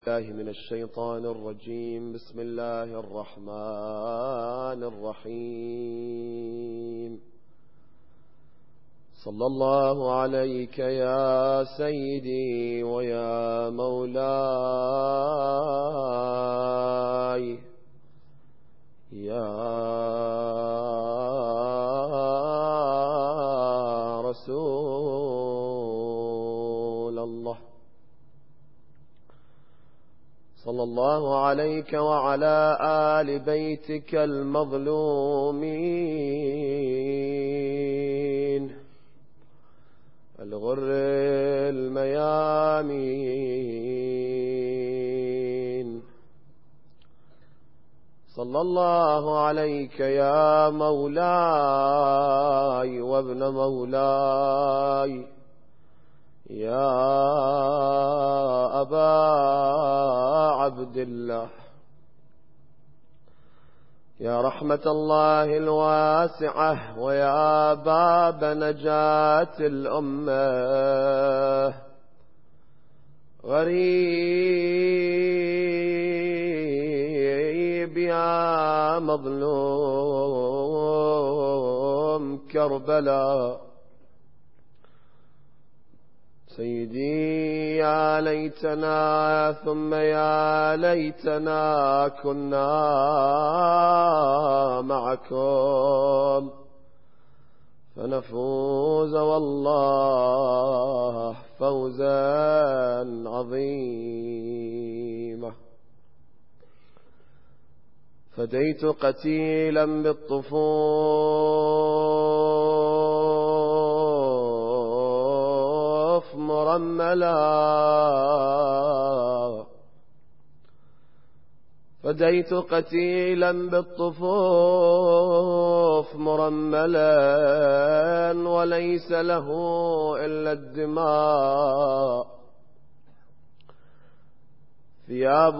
الله من الشيطان الرجيم. بسم الله الرحمن الرحيم. صلى الله عليك يا سيدي ويا مولاي يا رسول الله. صلى الله عليك وعلى آل بيتك المظلومين الغر الميامين. صلى الله عليك يا مولاي وابن مولاي يا أبا عبد الله، يا رحمة الله الواسعة ويا باب نجاة الأمة. غريب يا مظلوم كربلاء، سيدي يا ليتنا ثم يا ليتنا كنا معكم فنفوز والله فوزا عظيما. فديت قتيلا بالطفوف مرملا، فديت قتيلا بالطفوف مرملا وليس له إلا الدماء. ثياب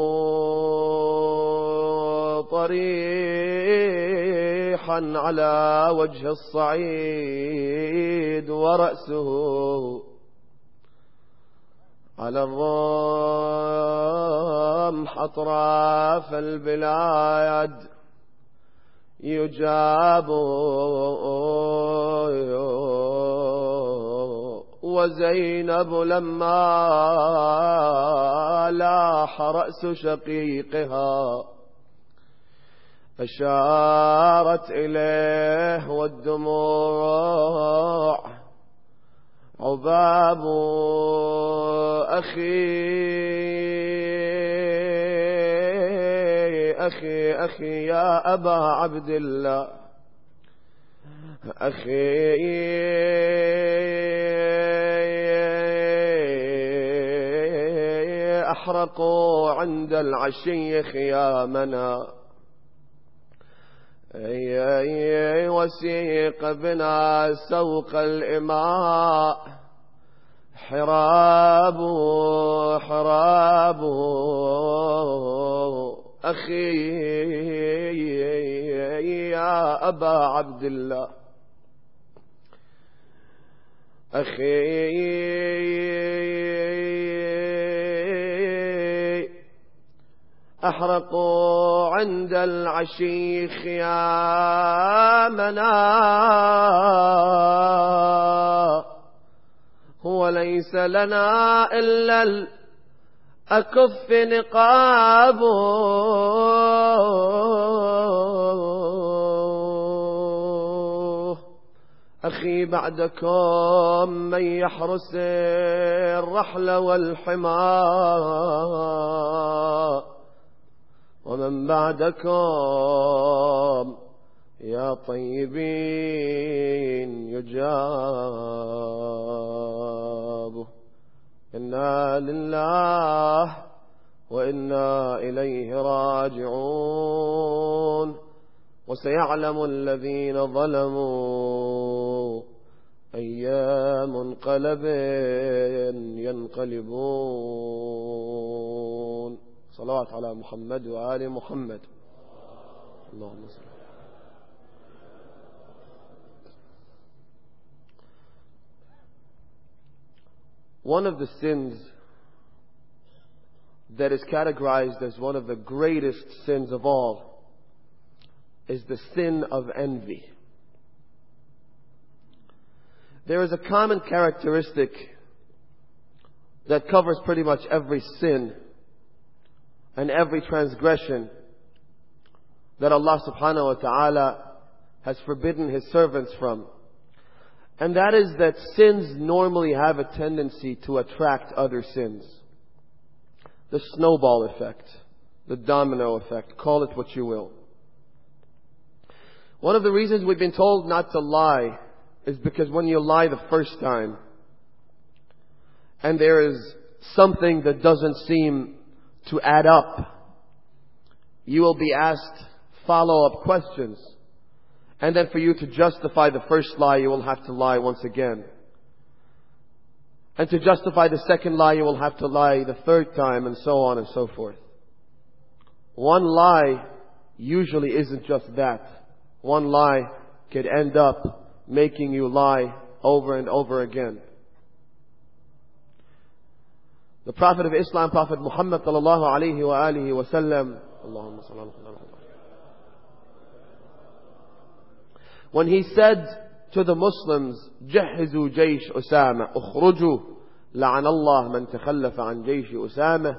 طريحا على وجه الصعيد ورأسه على الرمح أطراف البلاد يجاب، وزينب لما لاح رأس شقيقها أشارت إليه والدموع عباب أخي يا أبا عبد الله، أخي أحرقوا عند العشي خيامنا، وسيق بنا سوق الإماء حراب أخي يا أبا عبد الله، أخي أحرقوا عند العشي خيامنا هو ليس لنا إلا الأكف نقاب. أخي بعدكم من يحرس الرحل والحمى، ومن بعدكم يا طيبين يجاب. إنا لله وإنا إليه راجعون. وسيعلم الذين ظلموا أي منقلب ينقلبون. صلوات على محمد وآل محمد. اللهم صل. One of the sins that is categorized as one of the greatest sins of all is the sin of envy. There is a common characteristic that covers pretty much every sin and every transgression that Allah subhanahu wa ta'ala has forbidden His servants from. And that is that sins normally have a tendency to attract other sins. The snowball effect, the domino effect, call it what you will. One of the reasons we've been told not to lie is because when you lie the first time and there is something that doesn't seem to add up, you will be asked follow-up questions. And then for you to justify the first lie, you will have to lie once again. And to justify the second lie, you will have to lie the third time, and so on and so forth. One lie usually isn't just that. One lie could end up making you lie over and over again. The Prophet of Islam, Prophet Muhammad sallallahu alayhi wa alihi wa sallam, when he said to the Muslims, جهزوا جيش أسامة اخرجوا لعن الله من تخلف عن جيش أسامة,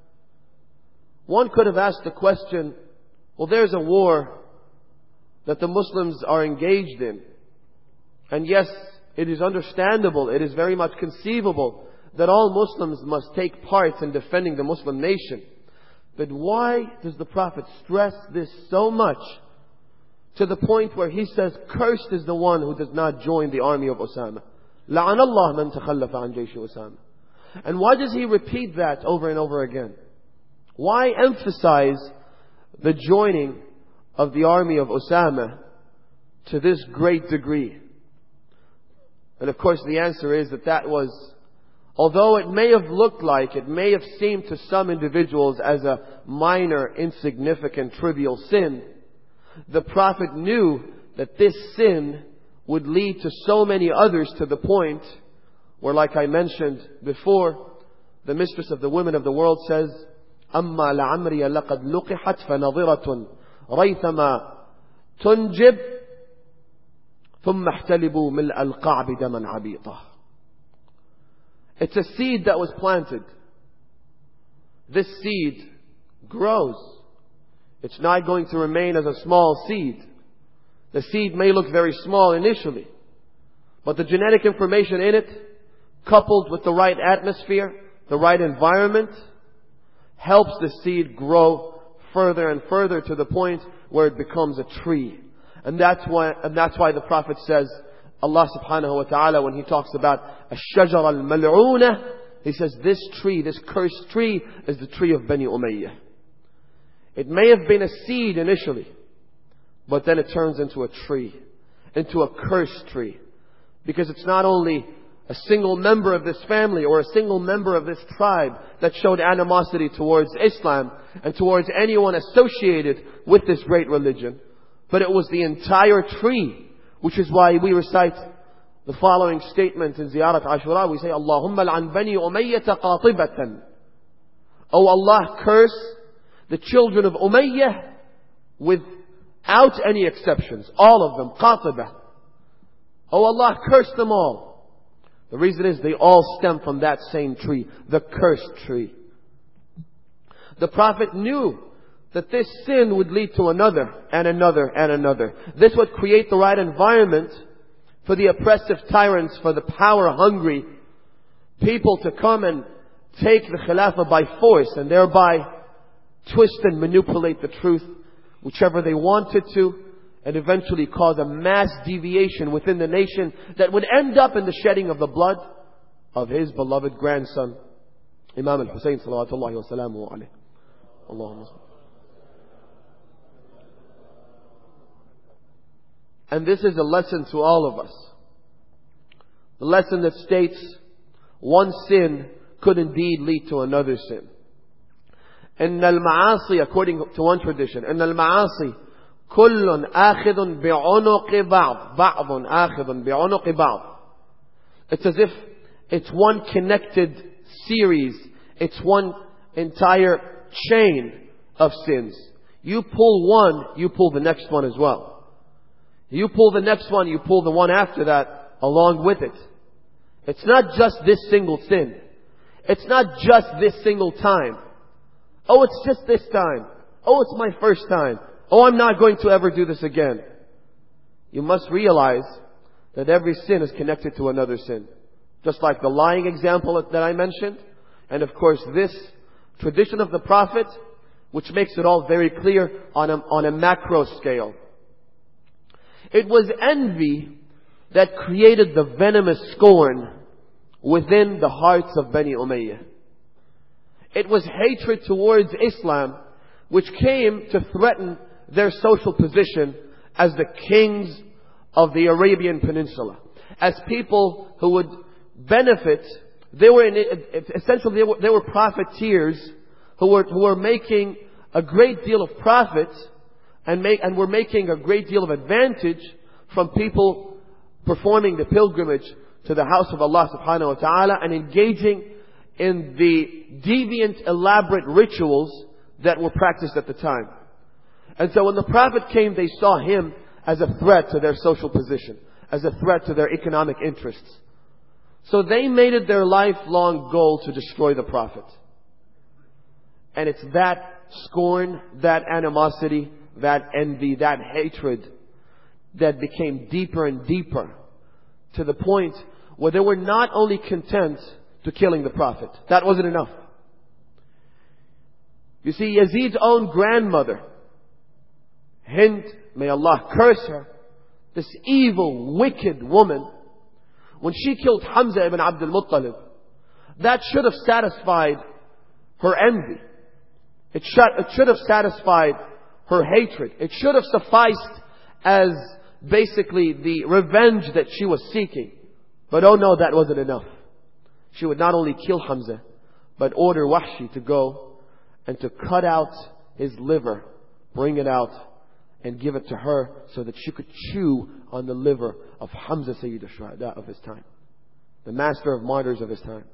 one could have asked the question, well, there's a war that the Muslims are engaged in. And yes, it is understandable, it is very much conceivable that all Muslims must take part in defending the Muslim nation. But why does the Prophet stress this so much to the point where he says, cursed is the one who does not join the army of Osama? لَعَنَ اللَّهُ مَنْ تَخَلَّفَ عَنْ جَيْشِ Osama. And why does he repeat that over and over again? Why emphasize the joining of the army of Osama to this great degree? And of course the answer is that was, although it may have looked like, it may have seemed to some individuals as a minor, insignificant, trivial sin, the Prophet knew that this sin would lead to so many others, to the point where, like I mentioned before, the mistress of the women of the world says, أَمَّا لَعَمْرِيَ لَقَدْ لُقِحَتْ فَنَظِرَةٌ رَيْثَمَا تُنْجِبْ ثُمَّ احْتَلِبُوا مِلْءَ الْقَعْبِ دَمًا عَبِيطًا. It's a seed that was planted. This seed grows. It's not going to remain as a small seed. The seed may look very small initially, but the genetic information in it, coupled with the right atmosphere, the right environment, helps the seed grow further and further to the point where it becomes a tree. And that's why the Prophet says, Allah subhanahu wa ta'ala, when He talks about الشجرة الملعونة, He says this tree, this cursed tree, is the tree of Bani Umayyah. It may have been a seed initially, but then it turns into a tree, into a cursed tree. Because it's not only a single member of this family or a single member of this tribe that showed animosity towards Islam and towards anyone associated with this great religion, but it was the entire tree. Which is why we recite the following statement in Ziyarat Ashura. We say, Allahumma al'an bani Umayyah qatibatan. Oh Allah, curse the children of Umayyah without any exceptions. All of them, qatibah. Oh Allah, curse them all. The reason is they all stem from that same tree, the cursed tree. The Prophet knew that this sin would lead to another and another and another. This would create the right environment for the oppressive tyrants, for the power-hungry people to come and take the Khilafah by force and thereby twist and manipulate the truth whichever they wanted to, and eventually cause a mass deviation within the nation that would end up in the shedding of the blood of his beloved grandson, Imam al-Husayn salawatullahi wa salamu alayhi. Allahumma salli. And this is a lesson to all of us. The lesson that states one sin could indeed lead to another sin. إن المعاصي, according to one tradition, إن المعاصي كل آخذ بعنق بعض آخذ بعنق بعض. It's as if it's one connected series. It's one entire chain of sins. You pull one, you pull the next one as well. You pull the next one, you pull the one after that along with it. It's not just this single sin. It's not just this single time. Oh, it's just this time. Oh, it's my first time. Oh, I'm not going to ever do this again. You must realize that every sin is connected to another sin. Just like the lying example that I mentioned. And of course this tradition of the Prophet, which makes it all very clear on a macro scale. It was envy that created the venomous scorn within the hearts of Bani Umayyah. It was hatred towards Islam which came to threaten their social position as the kings of the Arabian Peninsula. As people who would benefit, they were profiteers who were making a great deal of profit and were making a great deal of advantage from people performing the pilgrimage to the house of Allah subhanahu wa ta'ala and engaging in the deviant, elaborate rituals that were practiced at the time. And so when the Prophet came, they saw him as a threat to their social position, as a threat to their economic interests. So they made it their lifelong goal to destroy the Prophet. And it's that scorn, that animosity, that envy, that hatred that became deeper and deeper to the point where they were not only content to killing the Prophet. That wasn't enough. You see, Yazid's own grandmother, Hind, may Allah curse her, this evil, wicked woman, when she killed Hamza ibn Abdul Muttalib, that should have satisfied her envy. It should have satisfied her hatred. It should have sufficed as basically the revenge that she was seeking. But oh no, that wasn't enough. She would not only kill Hamza, but order Wahshi to go and to cut out his liver, bring it out, and give it to her so that she could chew on the liver of Hamza Sayyid al-Shuhada of his time, the master of martyrs of his time.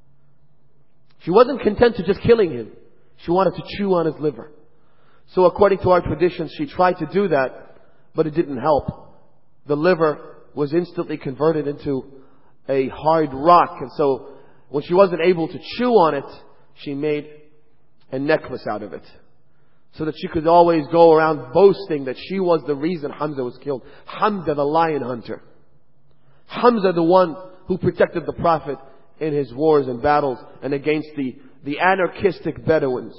She wasn't content to just killing him. She wanted to chew on his liver. So according to our traditions, she tried to do that, but it didn't help. The liver was instantly converted into a hard rock. And so when she wasn't able to chew on it, she made a necklace out of it, so that she could always go around boasting that she was the reason Hamza was killed. Hamza the lion hunter. Hamza the one who protected the Prophet in his wars and battles and against the anarchistic Bedouins.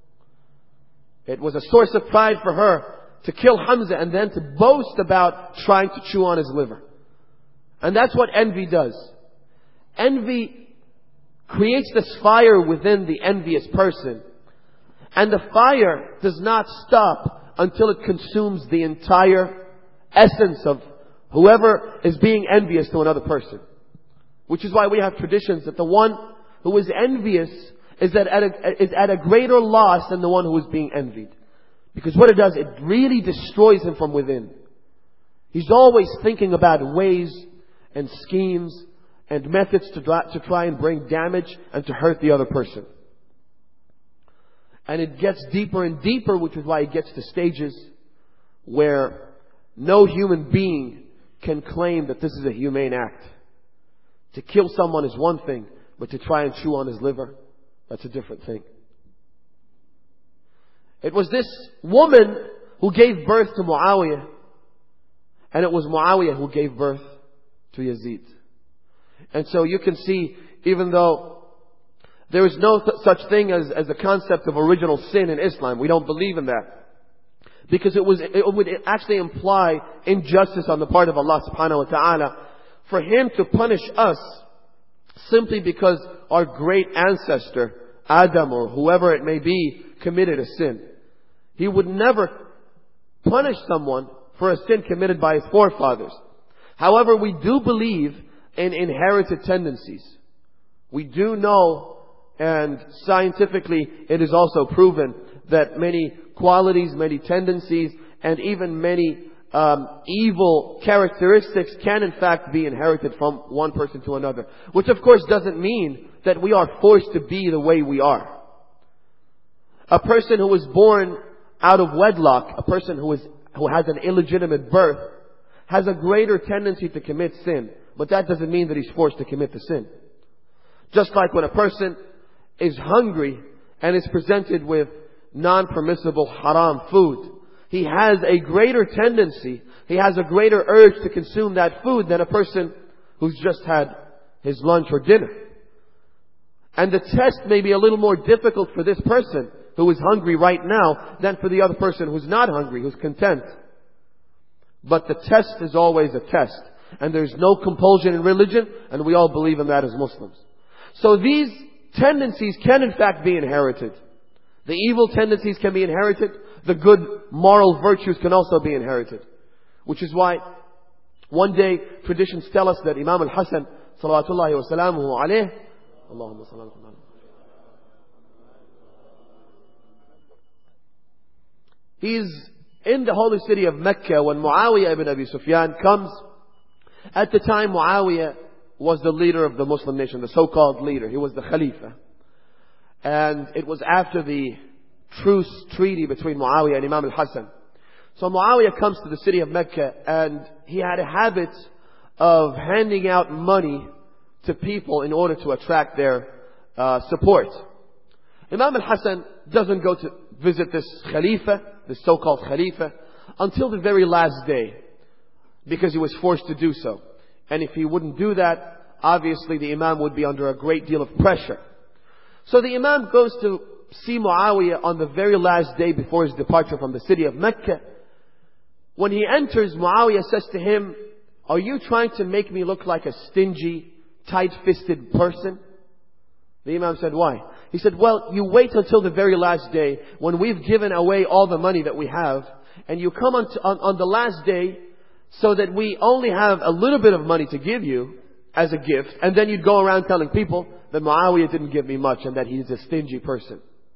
It was a source of pride for her to kill Hamza and then to boast about trying to chew on his liver. And that's what envy does. Envy creates this fire within the envious person. And the fire does not stop until it consumes the entire essence of whoever is being envious to another person. Which is why we have traditions that the one who is envious is at a greater loss than the one who is being envied. Because what it does, it really destroys him from within. He's always thinking about ways and schemes and methods to try and bring damage and to hurt the other person. And it gets deeper and deeper, which is why it gets to stages where no human being can claim that this is a humane act. To kill someone is one thing, but to try and chew on his liver, that's a different thing. It was this woman who gave birth to Muawiyah, and it was Muawiyah who gave birth to Yazid. And so you can see, even though there is no such thing as the concept of original sin in Islam, we don't believe in that. Because it would actually imply injustice on the part of Allah subhanahu wa ta'ala for Him to punish us simply because our great ancestor, Adam or whoever it may be, committed a sin. He would never punish someone for a sin committed by his forefathers. However, we do believe in inherited tendencies. We do know, and scientifically it is also proven, that many qualities, many tendencies, and even many evil characteristics can in fact be inherited from one person to another. Which of course doesn't mean that we are forced to be the way we are. A person who was born out of wedlock, a person who has an illegitimate birth, has a greater tendency to commit sin. But that doesn't mean that he's forced to commit the sin. Just like when a person is hungry and is presented with non-permissible haram food, he has a greater tendency, he has a greater urge to consume that food than a person who's just had his lunch or dinner. And the test may be a little more difficult for this person who is hungry right now than for the other person who's not hungry, who's content. But the test is always a test. And there's no compulsion in religion, and we all believe in that as Muslims. So these tendencies can in fact be inherited. The evil tendencies can be inherited. The good moral virtues can also be inherited. Which is why one day traditions tell us that Imam al-Hasan salawatullahi wa salamuhu alayh, Allahumma sallallahu alayhi wa sallam, he's in the holy city of Mecca when Muawiyah ibn Abi Sufyan comes. At the time, Muawiyah was the leader of the Muslim nation, the so-called leader. He was the Khalifa. And it was after the truce treaty between Muawiyah and Imam al-Hasan. So Muawiyah comes to the city of Mecca, and he had a habit of handing out money to people in order to attract their support. Imam al-Hasan doesn't go to visit this Khalifa, this so-called Khalifa, until the very last day, because he was forced to do so. And if he wouldn't do that, obviously the Imam would be under a great deal of pressure. So the Imam goes to see Muawiyah on the very last day before his departure from the city of Mecca. When he enters, Muawiyah says to him, "Are you trying to make me look like a stingy, tight-fisted person?" The Imam said, "Why?" He said, "Well, you wait until the very last day when we've given away all the money that we have, and you come on the last day so that we only have a little bit of money to give you as a gift, and then you'd go around telling people that Muawiyah didn't give me much and that he's a stingy person."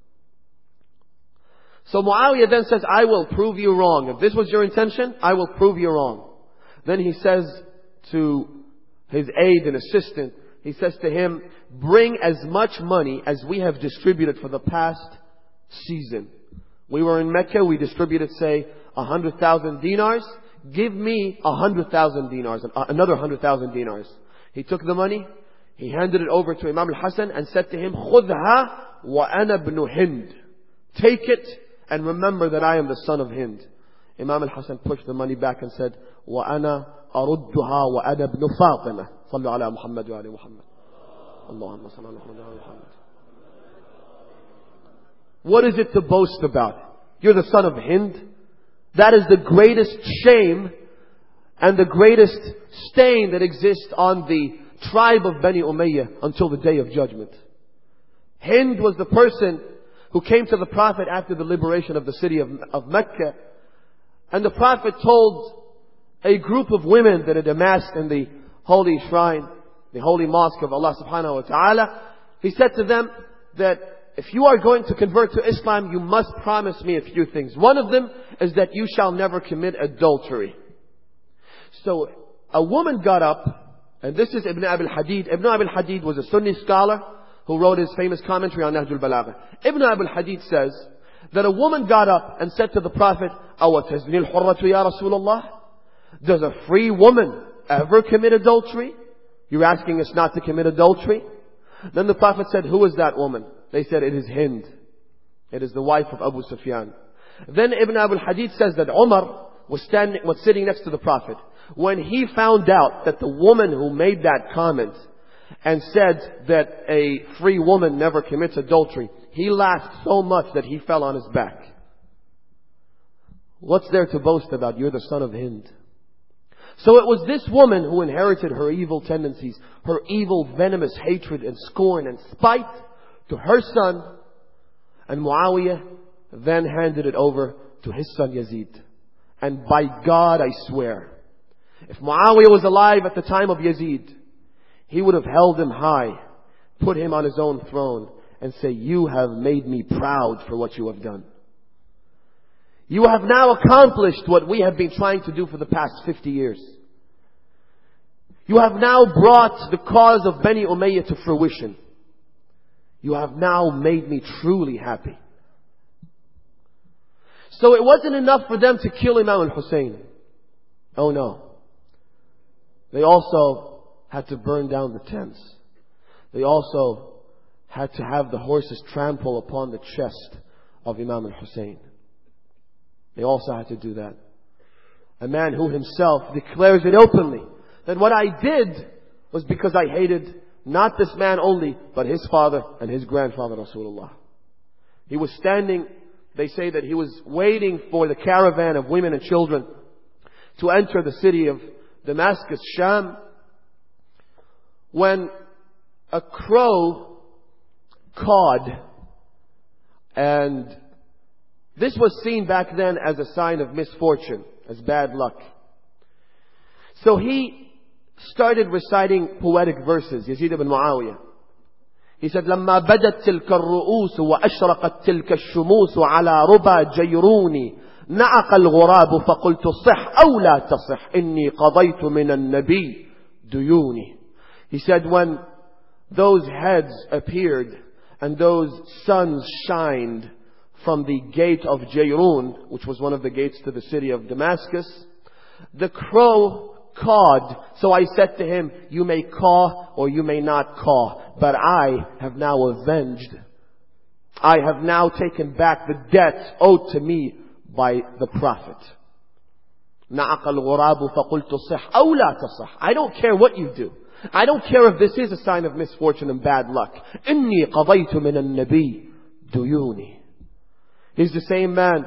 So Muawiyah then says, "I will prove you wrong. If this was your intention, I will prove you wrong." Then he says to his aide and assistant, he says to him, "Bring as much money as we have distributed for the past season. We were in Mecca, we distributed, say, 100,000 dinars. Give me 100,000 dinars, another 100,000 dinars. He took the money, he handed it over to Imam al-Hasan and said to him, "Khudha wa ana ibn Hind." Take it and remember that I am the son of Hind. Imam al-Hasan pushed the money back and said, "Wa ana arudduha wa ana ibn Fatima." Sallu ala Muhammad wa ala Muhammad. Allahumma salli ala Muhammad wa ala Muhammad. What is it to boast about? You're the son of Hind? That is the greatest shame and the greatest stain that exists on the tribe of Bani Umayyah until the day of judgment. Hind was the person who came to the Prophet after the liberation of the city of Mecca. And the Prophet told a group of women that had amassed in the holy shrine, the holy mosque of Allah subhanahu wa ta'ala, he said to them that if you are going to convert to Islam, you must promise me a few things. One of them is that you shall never commit adultery. So a woman got up, and this is Ibn Abi al-Hadid. Ibn Abi al-Hadid was a Sunni scholar who wrote his famous commentary on Nahj al-Balagha. Ibn Abi al-Hadid says that a woman got up and said to the Prophet, "Awatazni al-hurratu ya Rasulullah? Does a free woman ever commit adultery? You're asking us not to commit adultery?" Then the Prophet said, "Who is that woman?" They said, "It is Hind. It is the wife of Abu Sufyan." Then Ibn Abi al-Hadid says that Umar was sitting next to the Prophet. When he found out that the woman who made that comment and said that a free woman never commits adultery, he laughed so much that he fell on his back. What's there to boast about? You're the son of Hind. So it was this woman who inherited her evil tendencies, her evil, venomous hatred and scorn and spite to her son, and Muawiyah then handed it over to his son Yazid. And by God I swear, if Muawiyah was alive at the time of Yazid, he would have held him high, put him on his own throne, and say, "You have made me proud for what you have done. You have now accomplished what we have been trying to do for the past 50 years. You have now brought the cause of Bani Umayyah to fruition. You have now made me truly happy." So it wasn't enough for them to kill Imam al-Hussein. Oh no. They also had to burn down the tents. They also had to have the horses trample upon the chest of Imam al-Hussein. They also had to do that. A man who himself declares it openly, that what I did was because I hated not this man only, but his father and his grandfather Rasulullah. He was standing, they say that he was waiting for the caravan of women and children to enter the city of Damascus, Sham, when a crow cawed, and this was seen back then as a sign of misfortune, as bad luck. So he started reciting poetic verses, Yazid ibn Muawiyah. He said, لما بدت تلك الرؤوس وأشرقت تلك الشموس على ربى جيروني نعق الغراب فقلت صح أو لا تصح إني قضيت من النبي ديوني. He said, when those heads appeared and those suns shined from the gate of Jayrun, which was one of the gates to the city of Damascus, the crow cawed. So I said to him, you may caw or you may not caw, but I have now avenged. I have now taken back the debt owed to me by the Prophet. نعق الغراب فقلت صح أو لا تصح. I don't care what you do. I don't care if this is a sign of misfortune and bad luck. إني قضيت من النبي ديوني. He's the same man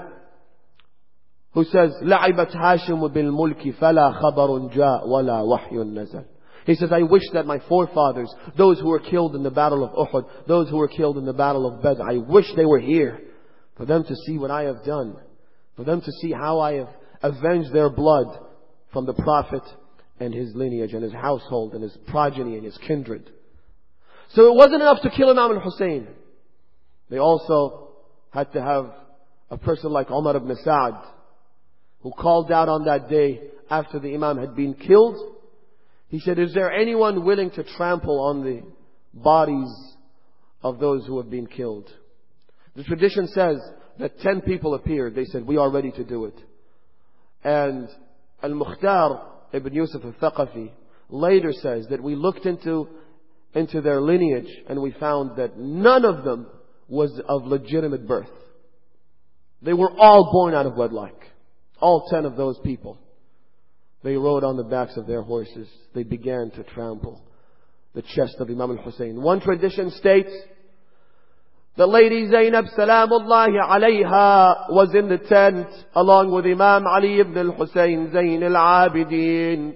who says, لعبت هاشم بالملك فلا خبر جاء ولا وحي نزل. He says, I wish that my forefathers, those who were killed in the battle of Uhud, those who were killed in the battle of Badr, I wish they were here for them to see what I have done, for them to see how I have avenged their blood from the Prophet and his lineage and his household and his progeny and his kindred. So it wasn't enough to kill Imam al-Hussein. They also had to have a person like Umar ibn Sa'd, who called out on that day after the Imam had been killed. He said, is there anyone willing to trample on the bodies of those who have been killed? The tradition says that 10 people appeared. They said, we are ready to do it. And Al-Mukhtar ibn Yusuf al-Thaqafi later says that we looked into their lineage and we found that none of them was of legitimate birth. They were all born out of wedlock. All 10 of those people. They rode on the backs of their horses. They began to trample the chest of Imam al-Hussein. One tradition states that Lady Zainab Salamullahi alayha was in the tent along with Imam Ali ibn al-Hussein Zayn al-Abidin.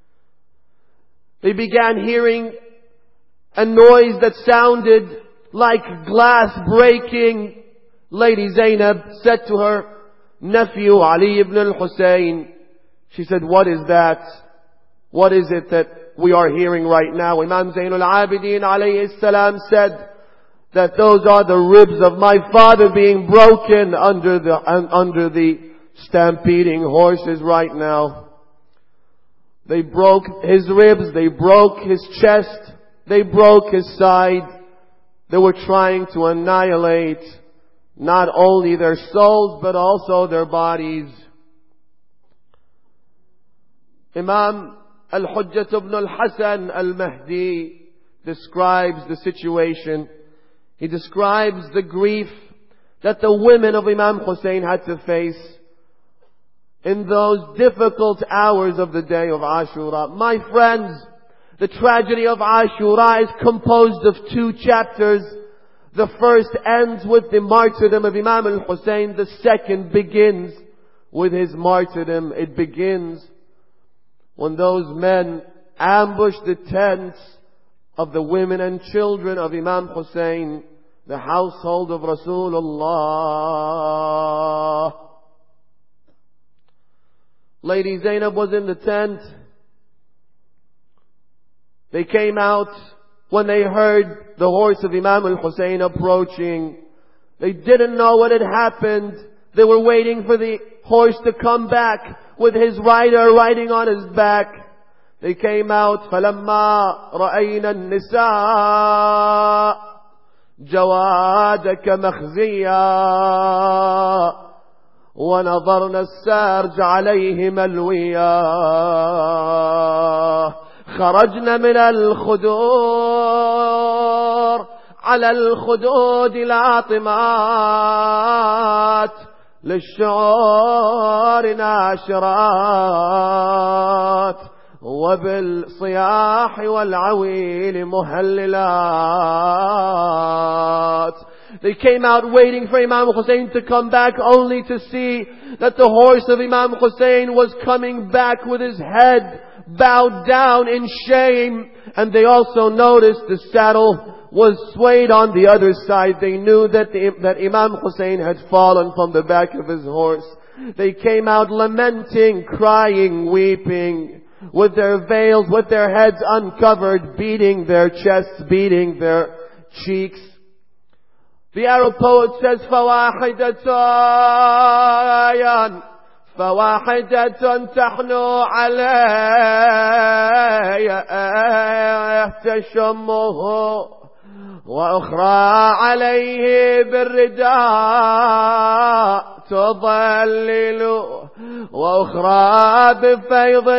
They began hearing a noise that sounded like glass breaking. Lady Zainab said to her nephew Ali ibn al-Hussein, she said, what is that? What is it that we are hearing right now? Imam Zayn al-Abidin alayhi salam said that those are the ribs of my father being broken under the stampeding horses right now. They broke his ribs, they broke his chest, they broke his side. They were trying to annihilate not only their souls, but also their bodies. Imam Al-Hujjat ibn al-Hasan al-Mahdi describes the situation. He describes the grief that the women of Imam Hussein had to face in those difficult hours of the day of Ashura. My friends, the tragedy of Ashura is composed of 2 chapters. The first ends with the martyrdom of Imam al-Hussein. The second begins with his martyrdom. It begins when those men ambushed the tents of the women and children of Imam Hussein, the household of Rasulullah. Lady Zainab was in the tent. They came out when they heard the horse of Imam al-Hussein approaching. They didn't know what had happened. They were waiting for the horse to come back with his rider riding on his back. They came out. فَلَمَّا رَأَيْنَا النِّسَاءَ جَوَادَكَ مَخْزِيًّا ونظرنا السارج عليه ملويا خرجنا من الخدور على الخدود العاطمات للشعور ناشرات وبالصياح والعويل مهللات. They came out waiting for Imam Hussein to come back, only to see that the horse of Imam Hussein was coming back with his head bowed down in shame. And they also noticed the saddle was swayed on the other side. They knew that Imam Hussein had fallen from the back of his horse. They came out lamenting, crying, weeping, with their veils, with their heads uncovered, beating their chests, beating their cheeks. The Arab poet says, فواحدة تحنو عليه تشمه وأخرى عليه بالرداء تضلل وأخرى بفيض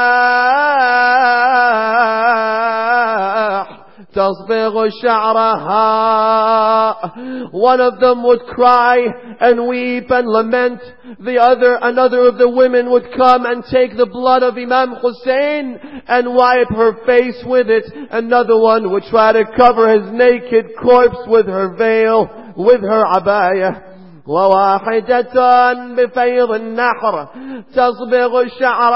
الناح تصبغ شعرها. One of them would cry and weep and lament. Another of the women would come and take the blood of Imam Hussein and wipe her face with it. Another one would try to cover his naked corpse with her veil, with her abaya. وواحدة بفيض النحر تصبغ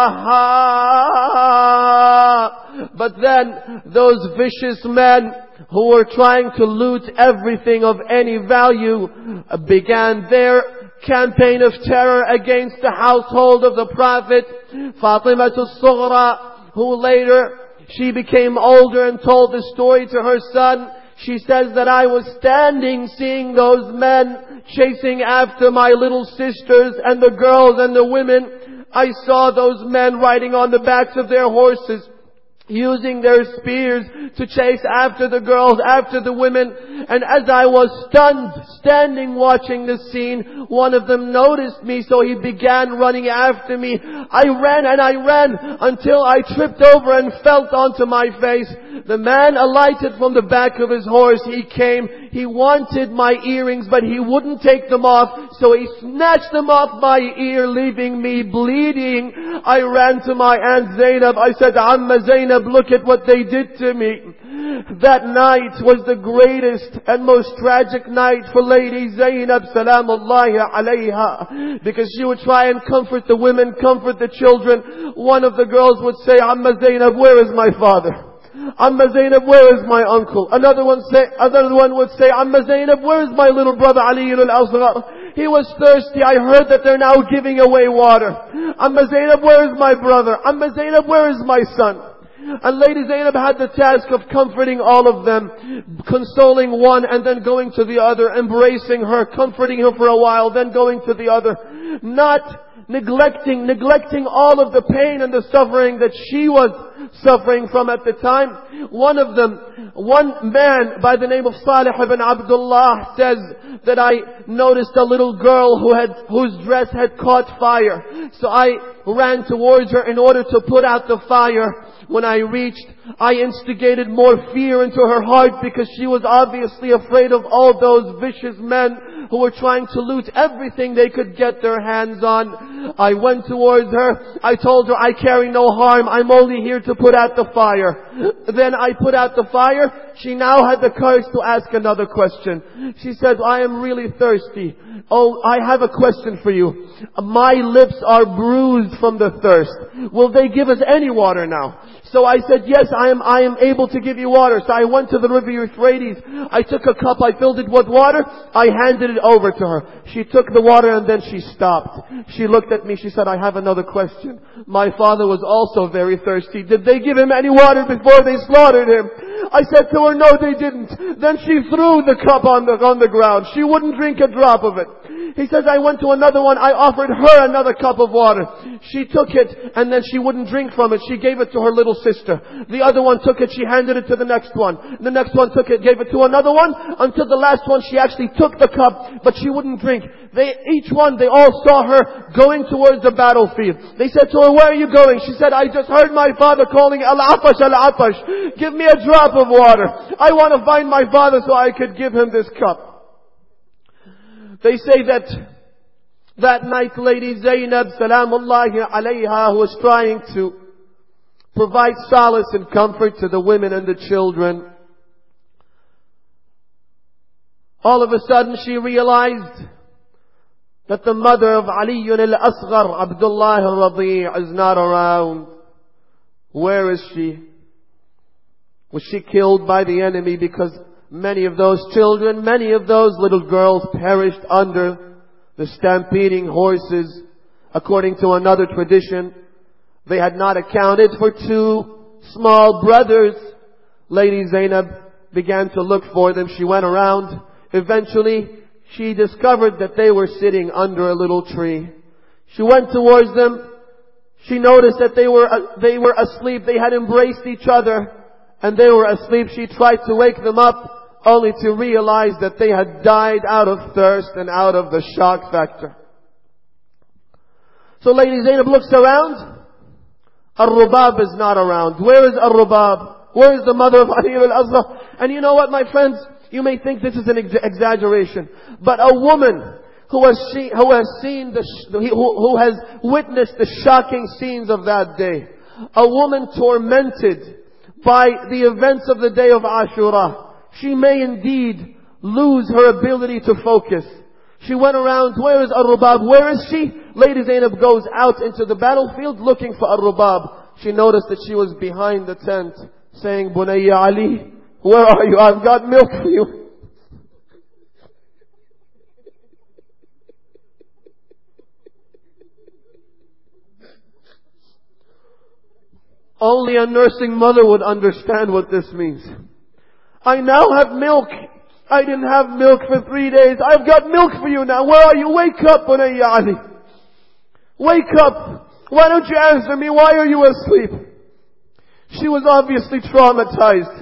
شعرها. But then those vicious men who were trying to loot everything of any value began their campaign of terror against the household of the Prophet. Fatima al-Sughra, who later she became older and told the story to her son. She says that I was standing seeing those men chasing after my little sisters and the girls and the women. I saw those men riding on the backs of their horses, using their spears to chase after the girls, after the women. And as I was stunned, standing watching the scene, one of them noticed me, so he began running after me. I ran until I tripped over and fell onto my face. The man alighted from the back of his horse. He came. He wanted my earrings, but he wouldn't take them off. So he snatched them off my ear, leaving me bleeding. I ran to my Aunt Zainab. I said, Amma Zainab, look at what they did to me. That night was the greatest and most tragic night for Lady Zainab salamullahi alayha, because she would try and comfort the women, comfort the children. One of the girls would say, Amma Zainab, where is my father? Amma Zainab, where is my uncle? Another one would say, Amma Zainab, where is my little brother Ali al-Asghar? He was thirsty. I heard that they're now giving away water. Amma Zainab, where is my brother? Amma Zainab, where is my son? And Lady Zainab had the task of comforting all of them, consoling one and then going to the other, embracing her, comforting her for a while, then going to the other. Not neglecting all of the pain and the suffering that she was suffering from at the time. One man by the name of Salih ibn Abdullah says that I noticed a little girl whose dress had caught fire. So I ran towards her in order to put out the fire. When I reached, I instigated more fear into her heart, because she was obviously afraid of all those vicious men who were trying to loot everything they could get their hands on. I went towards her. I told her, I carry no harm. I'm only here to put out the fire. Then I put out the fire. She now had the courage to ask another question. She said, I am really thirsty. Oh, I have a question for you. My lips are bruised from the thirst. Will they give us any water now? So I said, yes, I am able to give you water. So I went to the river Euphrates. I took a cup, I filled it with water. I handed it over to her. She took the water and then she stopped. She looked at me, she said, I have another question. My father was also very thirsty. Did they give him any water before they slaughtered him? I said to her, no, they didn't. Then she threw the cup on the ground. She wouldn't drink a drop of it. He says, I went to another one. I offered her another cup of water. She took it and then she wouldn't drink from it. She gave it to her little sister. The other one took it. She handed it to the next one. The next one took it, gave it to another one, until the last one she actually took the cup, but she wouldn't drink. They all saw her going towards the battlefield. They said to her, where are you going? She said, I just heard my father calling, Al-Apash, Al-Apash. Give me a drop of water. I want to find my father so I could give him this cup. They say that night Lady Zainab, Salamullahi alayha, who was trying to provide solace and comfort to the women and the children, all of a sudden she realized that the mother of Ali al-Asghar, Abdullah al-Radi', is not around. Where is she? Was she killed by the enemy? Because many of those children, many of those little girls perished under the stampeding horses. According to another tradition, they had not accounted for two small brothers. Lady Zainab began to look for them. She went around. Eventually, she discovered that they were sitting under a little tree. She went towards them. She noticed that they were asleep. They had embraced each other and they were asleep. She tried to wake them up, only to realize that they had died out of thirst and out of the shock factor. So Lady Zainab looks around. Ar-Rubab is not around. Where is Ar-Rubab? Where is the mother of Ali al-Asghar? And you know what, my friends? You may think this is an exaggeration, but a woman who has witnessed the shocking scenes of that day, a woman tormented by the events of the day of Ashura, she may indeed lose her ability to focus. She went around, where is Ar-Rubab? Where is she? Lady Zainab goes out into the battlefield looking for Ar-Rubab. She noticed that she was behind the tent saying, Bunayya Ali, where are you? I've got milk for you. Only a nursing mother would understand what this means. I now have milk. I didn't have milk for 3 days. I've got milk for you now. Where are you? Wake up, Bunayya Ali. Wake up. Why don't you answer me? Why are you asleep? She was obviously traumatized.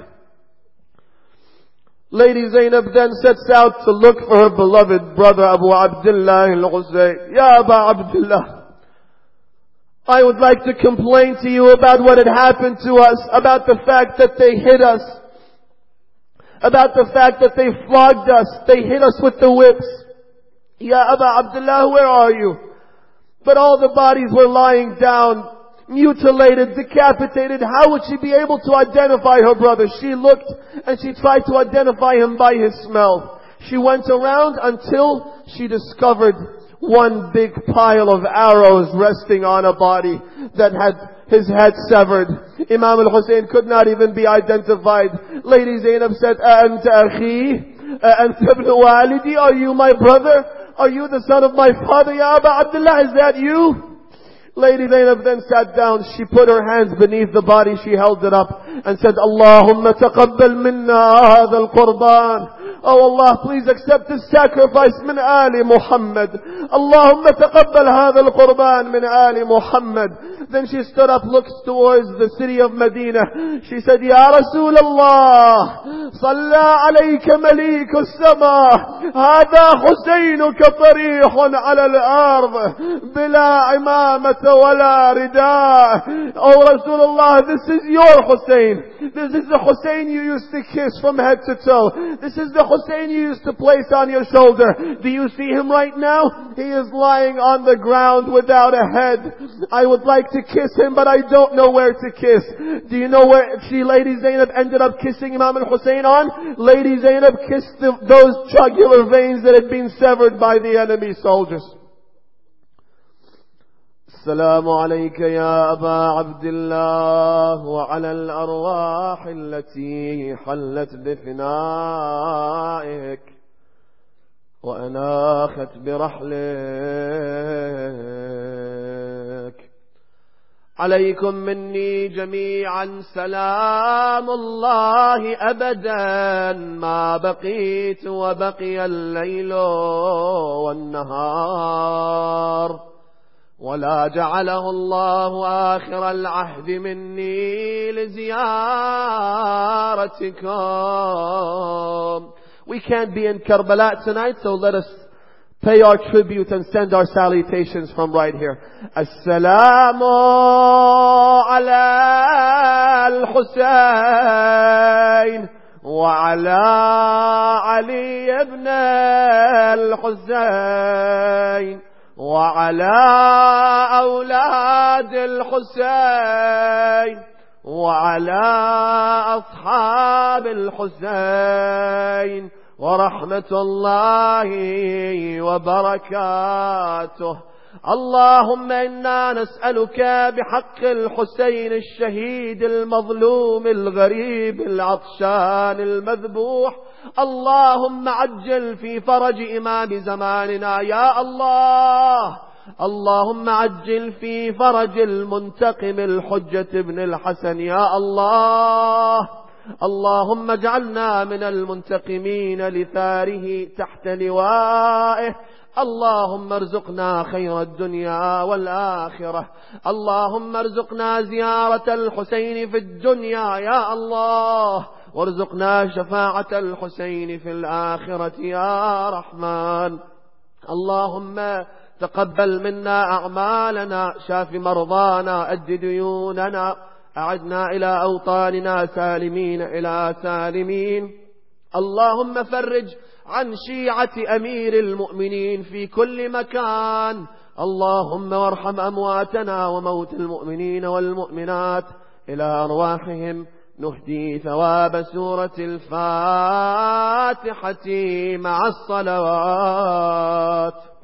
Lady Zainab then sets out to look for her beloved brother Abu Abdullah al-Husayn. Ya Abu Abdullah, I would like to complain to you about what had happened to us, about the fact that they hit us, about the fact that they flogged us, they hit us with the whips. Ya Abu Abdullah, where are you? But all the bodies were lying down, mutilated, decapitated. How would she be able to identify her brother? She looked and she tried to identify him by his smell. She went around until she discovered one big pile of arrows resting on a body that had his head severed. Imam al-Hussein could not even be identified. Lady Zainab said, Anta akhi, Anta ibn walidi, are you my brother? Are you the son of my father? Ya Abu Abdullah, is that you? Lady Zainab then sat down. She put her hands beneath the body. She held it up and said, Allahumma taqabbal minna hadha al-qurban. Oh Allah, please accept this sacrifice min Ali Muhammad. Allahumma taqabbal hadha al-qurban min Ali Muhammad. Then she stood up, looked towards the city of Medina. She said, Ya Rasulullah, Salla alayka malik as-sama. Hadha Husaynuka tarihun ala al-ard. Bila imamata wala rida. Oh Rasulullah, this is your Hussein. This is the Hussein you used to kiss from head to toe. This is the Hussein you used to place on your shoulder. Do you see him right now? He is lying on the ground without a head. I would like to kiss him, but I don't know where to kiss. Do you know where Lady Zainab ended up kissing Imam al-Hussein on? Lady Zainab kissed those jugular veins that had been severed by the enemy soldiers. السلام عليك يا أبا عبد الله وعلى الأرواح التي حلت بفنائك وأناخت برحلك. عليكم مني جميعا سلام الله أبدا ما بقيت وبقي الليل والنهار، ولا جعله الله آخر العهد مني لزيارتكم. We can't be in Karbala tonight, so let us pay our tribute and send our salutations from right here. Assalamu ala al-Husayn wa ala Ali ibn al-Husayn wa ala awlad al-Husayn wa ala ashab al-Husayn ورحمة الله وبركاته. اللهم إنا نسألك بحق الحسين الشهيد المظلوم الغريب العطشان المذبوح، اللهم عجل في فرج إمام زماننا يا الله. اللهم عجل في فرج المنتقم الحجة ابن الحسن يا الله. اللهم اجعلنا من المنتقمين لثاره تحت لوائه. اللهم ارزقنا خير الدنيا والآخرة. اللهم ارزقنا زيارة الحسين في الدنيا يا الله، وارزقنا شفاعة الحسين في الآخرة يا رحمن. اللهم تقبل منا أعمالنا، شاف مرضانا، أد ديوننا، أعدنا إلى أوطاننا سالمين إلى سالمين. اللهم فرج عن شيعة أمير المؤمنين في كل مكان. اللهم وارحم أمواتنا وموت المؤمنين والمؤمنات. إلى أرواحهم نهدي ثواب سورة الفاتحة مع الصلوات.